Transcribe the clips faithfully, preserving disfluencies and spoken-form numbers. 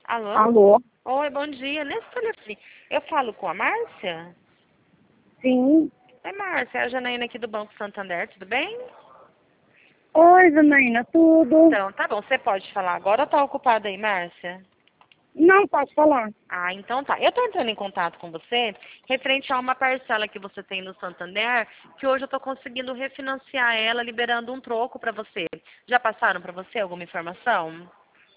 Alô? Alô? Oi, bom dia. Nesse telefone, eu falo com a Márcia? Sim. Oi, Márcia, é a Janaína aqui do Banco Santander, tudo bem? Oi, Janaína, tudo? Então, tá bom, você pode falar agora ou tá ocupada aí, Márcia? Não, posso falar. Ah, então tá. Eu tô entrando em contato com você referente a uma parcela que você tem no Santander, que hoje eu tô conseguindo refinanciar ela, liberando um troco pra você. Já passaram pra você alguma informação?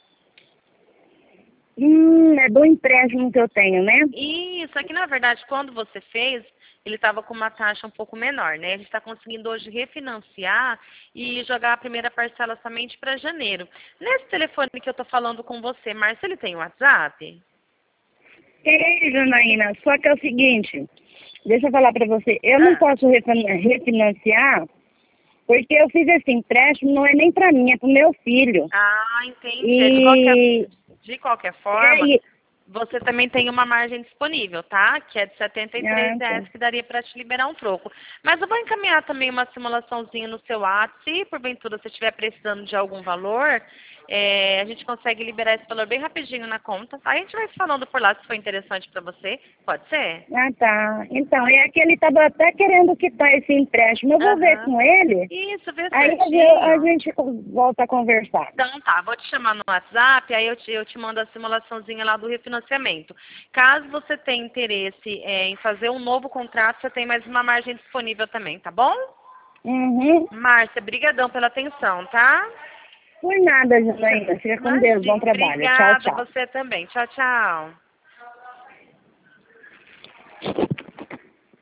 Hum, é do empréstimo que eu tenho, né? Isso, aqui na verdade, quando você fez, ele estava com uma taxa um pouco menor, né? A gente está conseguindo hoje refinanciar e jogar a primeira parcela somente para janeiro. Nesse telefone que eu estou falando com você, Márcia, ele tem WhatsApp? Ei, Janaína, só que é o seguinte, deixa eu falar pra você, eu não Ah, posso refin- refinanciar porque eu fiz esse empréstimo, não é nem pra mim, é pro meu filho. ah, entendi. É, De qualquer, E, de qualquer é, forma, e você também tem uma margem disponível, tá? Que é de setenta e três ah, tá. reais que daria para te liberar um troco. Mas eu vou encaminhar também uma simulaçãozinha no seu WhatsApp. Se porventura você estiver precisando de algum valor, é, a gente consegue liberar esse valor bem rapidinho na conta. Aí a gente vai se falando por lá se for interessante para você. Pode ser? Ah, tá. Então, é que ele tava até querendo quitar esse empréstimo. Eu vou ver Aham. com ele, Isso, vê aí a ge- a certinho. gente volta a conversar. Então tá, vou te chamar no WhatsApp, aí eu te, eu te mando a simulaçãozinha lá do refinanciamento. Caso você tenha interesse é, em fazer um novo contrato, você tem mais uma margem disponível também, tá bom? Uhum. Márcia, brigadão pela atenção, tá? Por nada, Janaína. Fica com Deus. Bom Imagina, trabalho. Tchau, obrigada, tchau. você também. Tchau, tchau.